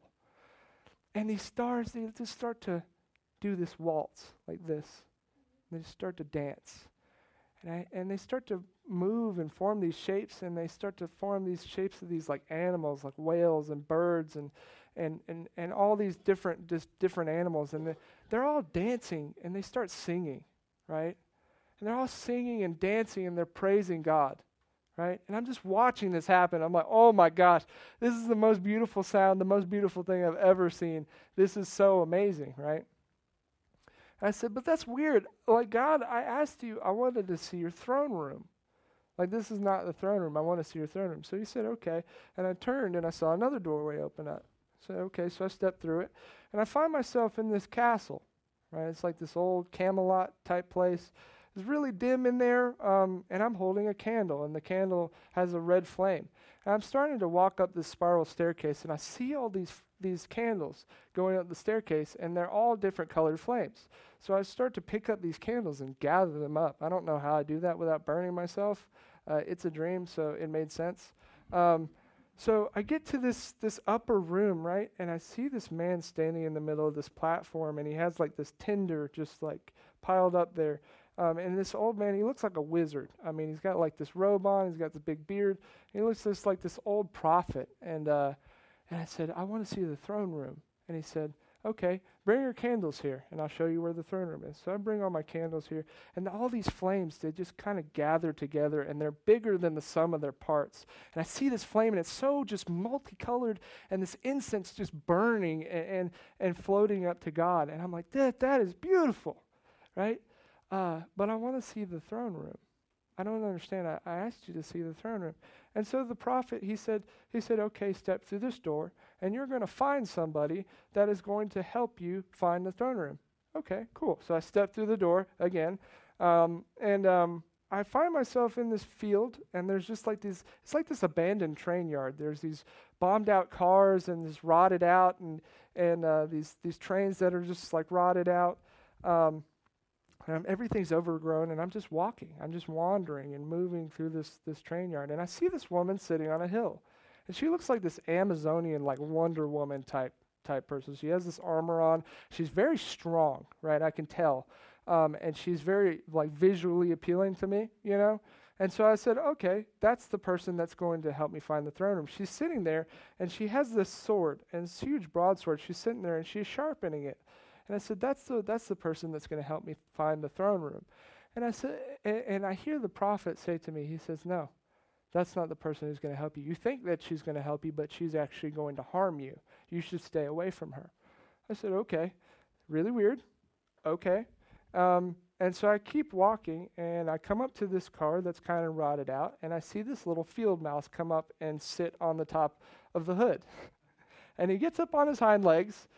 And these stars, they just start to do this waltz like this. They just start to dance. And, I, and they start to move and form these shapes, and they start to form these shapes of these like animals, like whales and birds and and and, and all these different just different animals. And they're all dancing, and they start singing, right? And they're all singing and dancing, and they're praising God. Right? And I'm just watching this happen. I'm like, oh my gosh, this is the most beautiful sound, the most beautiful thing I've ever seen. This is so amazing, right? And I said, but that's weird. Like, God, I asked you, I wanted to see your throne room. Like, this is not the throne room. I want to see your throne room. So he said, okay. And I turned, and I saw another doorway open up. I said, okay. So I stepped through it. And I find myself in this castle, right? It's like this old Camelot type place. It's really dim in there, um, and I'm holding a candle, and the candle has a red flame. And I'm starting to walk up this spiral staircase, and I see all these these candles going up the staircase, and they're all different colored flames. So I start to pick up these candles and gather them up. I don't know how I do that without burning myself. Uh, it's a dream, so it made sense. Um, so I get to this this upper room, right, and I see this man standing in the middle of this platform, and he has like this tinder just like piled up there. Um, and this old man, he looks like a wizard. I mean, he's got like this robe on. He's got this big beard. He looks just like this old prophet. And uh, and I said, I want to see the throne room. And he said, okay, bring your candles here, and I'll show you where the throne room is. So I bring all my candles here. And all these flames, they just kind of gather together, and they're bigger than the sum of their parts. And I see this flame, and it's so just multicolored, and this incense just burning and, and, and floating up to God. And I'm like, that that is beautiful, right? Uh, but I want to see the throne room. I don't understand. I, I asked you to see the throne room. And so the prophet, he said, he said, okay, step through this door, and you're going to find somebody that is going to help you find the throne room. Okay, cool. So I step through the door again, um, and um, I find myself in this field, and there's just like these, it's like this abandoned train yard. There's these bombed out cars and this rotted out, and and uh, these these trains that are just like rotted out. Um, Um, everything's overgrown, and I'm just walking. I'm just wandering and moving through this this train yard. And I see this woman sitting on a hill. And she looks like this Amazonian, like Wonder Woman type type person. She has this armor on. She's very strong, right? I can tell. Um, and she's very, like, visually appealing to me, you know? And so I said, okay, that's the person that's going to help me find the throne room. She's sitting there, and she has this sword, and it's a huge broadsword. She's sitting there, and she's sharpening it. And I said, that's the that's the person that's going to help me find the throne room. And I said, and, and I hear the prophet say to me, he says, no, that's not the person who's going to help you. You think that she's going to help you, but she's actually going to harm you. You should stay away from her. I said, okay, really weird. Okay. Um, and so I keep walking, and I come up to this car that's kind of rotted out, and I see this little field mouse come up and sit on the top of the hood. And he gets up on his hind legs,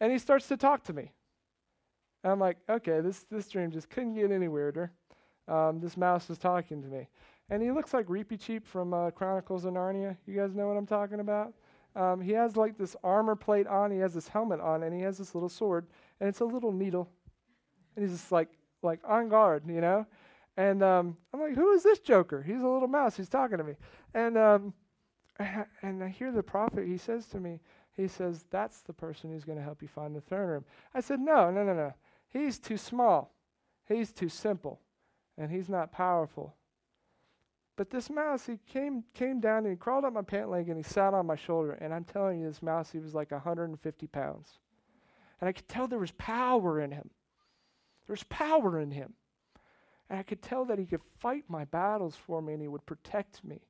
And he starts to talk to me. And I'm like, okay, this, this dream just couldn't get any weirder. Um, this mouse is talking to me. And he looks like Reapy Cheap from uh, Chronicles of Narnia. You guys know what I'm talking about? Um, he has like this armor plate on. He has this helmet on, and he has this little sword, and it's a little needle. And he's just like, like on guard, you know? And um, I'm like, who is this joker? He's a little mouse. He's talking to me. And um, and I hear the prophet. He says to me, he says, that's the person who's going to help you find the throne room. I said, no, no, no, no. He's too small. He's too simple. And he's not powerful. But this mouse, he came came down and he crawled up my pant leg and he sat on my shoulder. And I'm telling you, this mouse, he was like one hundred fifty pounds. And I could tell there was power in him. There's power in him. And I could tell that he could fight my battles for me and he would protect me.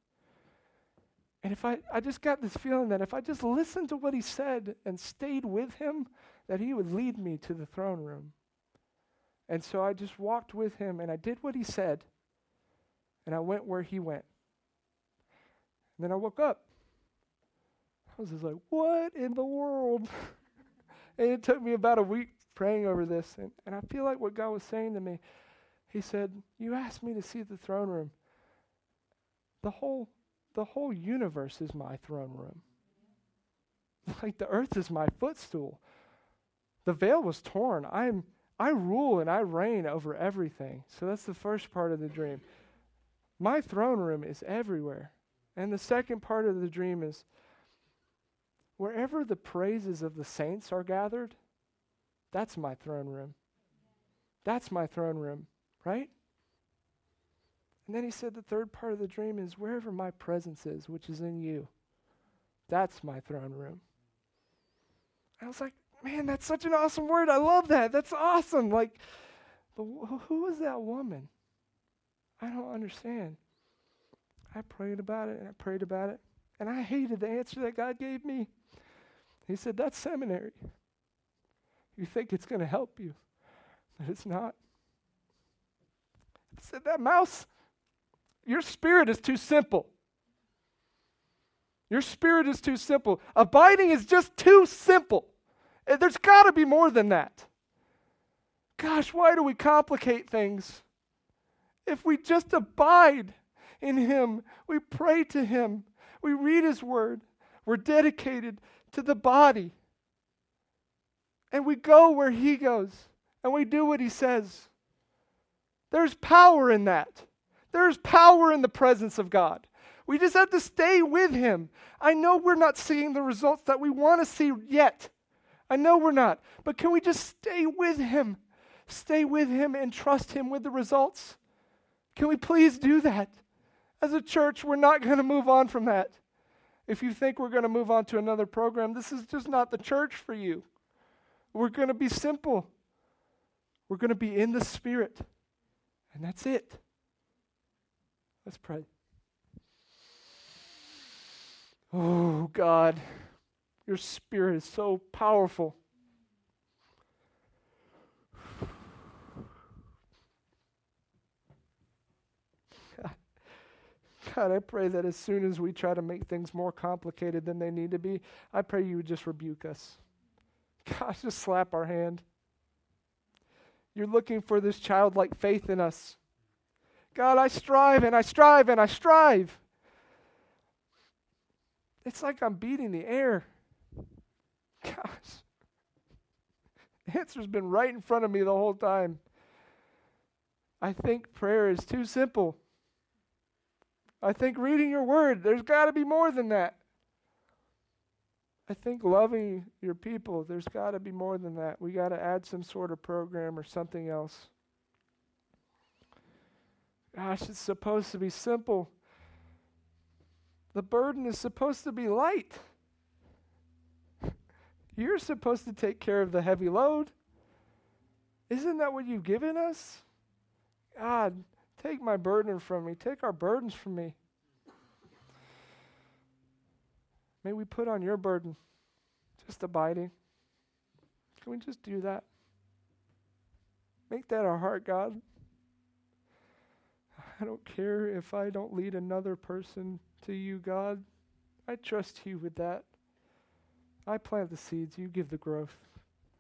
And if I, I just got this feeling that if I just listened to what he said and stayed with him, that he would lead me to the throne room. And so I just walked with him and I did what he said. And I went where he went. And then I woke up. I was just like, what in the world? And it took me about a week praying over this. And, and I feel like what God was saying to me, he said, you asked me to see the throne room. The whole, the whole universe is my throne room. Like the earth is my footstool. The veil was torn. I'm, I rule and I reign over everything. So that's the first part of the dream. My throne room is everywhere. And the second part of the dream is wherever the praises of the saints are gathered, that's my throne room. That's my throne room, right? And then he said the third part of the dream is wherever my presence is, which is in you, that's my throne room. I was like, man, that's such an awesome word. I love that. That's awesome. Like, but wh- who was that woman? I don't understand. I prayed about it and I prayed about it. And I hated the answer that God gave me. He said, that's seminary. You think it's going to help you, but it's not. I said, that mouse, your spirit is too simple. Your spirit is too simple. Abiding is just too simple. There's got to be more than that. Gosh, why do we complicate things? If we just abide in Him, we pray to Him, we read His Word, we're dedicated to the body, and we go where He goes, and we do what He says. There's power in that. There's power in the presence of God. We just have to stay with Him. I know we're not seeing the results that we want to see yet. I know we're not. But can we just stay with Him? Stay with Him and trust Him with the results? Can we please do that? As a church, we're not going to move on from that. If you think we're going to move on to another program, this is just not the church for you. We're going to be simple. We're going to be in the Spirit. And that's it. Let's pray. Oh, God, your Spirit is so powerful. God, I pray that as soon as we try to make things more complicated than they need to be, I pray you would just rebuke us. God, just slap our hand. You're looking for this childlike faith in us. God, I strive and I strive and I strive. It's like I'm beating the air. Gosh. The answer's been right in front of me the whole time. I think prayer is too simple. I think reading your word, there's got to be more than that. I think loving your people, there's got to be more than that. We got to add some sort of program or something else. Gosh, it's supposed to be simple. The burden is supposed to be light. You're supposed to take care of the heavy load. Isn't that what you've given us? God, take my burden from me. Take our burdens from me. May we put on your burden, just abiding. Can we just do that? Make that our heart, God. I don't care if I don't lead another person to you, God. I trust you with that. I plant the seeds. You give the growth.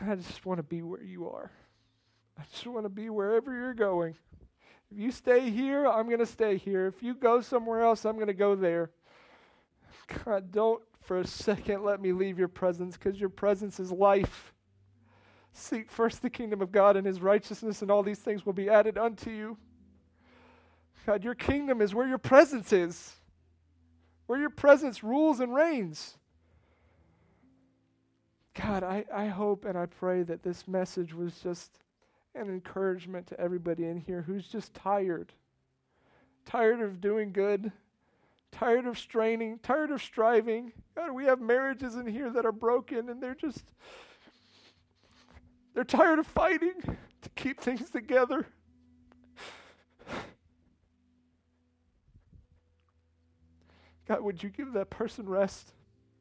I just want to be where you are. I just want to be wherever you're going. If you stay here, I'm going to stay here. If you go somewhere else, I'm going to go there. God, don't for a second let me leave your presence, because your presence is life. Seek first the kingdom of God and his righteousness, and all these things will be added unto you. God, your kingdom is where your presence is, where your presence rules and reigns. God, I, I hope and I pray that this message was just an encouragement to everybody in here who's just tired. Tired of doing good. Tired of straining. Tired of striving. God, we have marriages in here that are broken and they're just, they're tired of fighting to keep things together. God, would you give that person rest?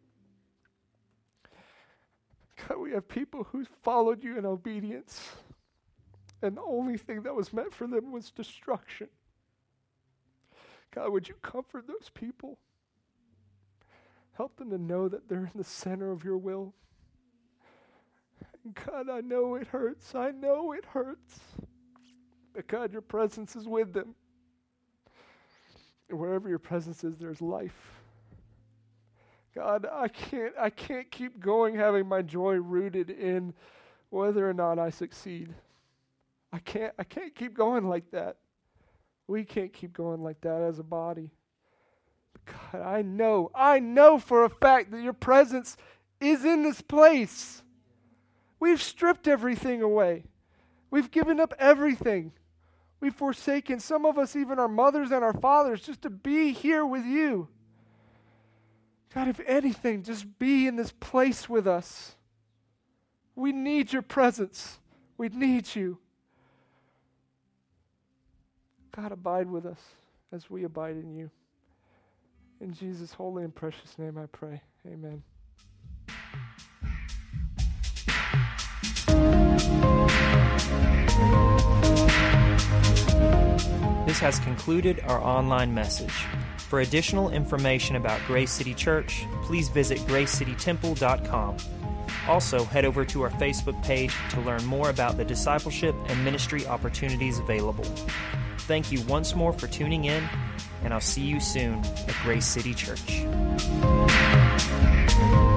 God, we have people who followed you in obedience, and the only thing that was meant for them was destruction. God, would you comfort those people? Help them to know that they're in the center of your will. And God, I know it hurts. I know it hurts. But God, your presence is with them. And wherever your presence is, there's life. God, I can't I can't keep going having my joy rooted in whether or not I succeed. I can't I can't keep going like that. We can't keep going like that as a body. God, I know, I know for a fact that your presence is in this place. We've stripped everything away. We've given up everything. We've forsaken, some of us, even our mothers and our fathers, just to be here with you. God, if anything, just be in this place with us. We need your presence. We need you. God, abide with us as we abide in you. In Jesus' holy and precious name I pray. Amen. This has concluded our online message. For additional information about Grace City Church, please visit grace city temple dot com. Also, head over to our Facebook page to learn more about the discipleship and ministry opportunities available. Thank you once more for tuning in, and I'll see you soon at Grace City Church.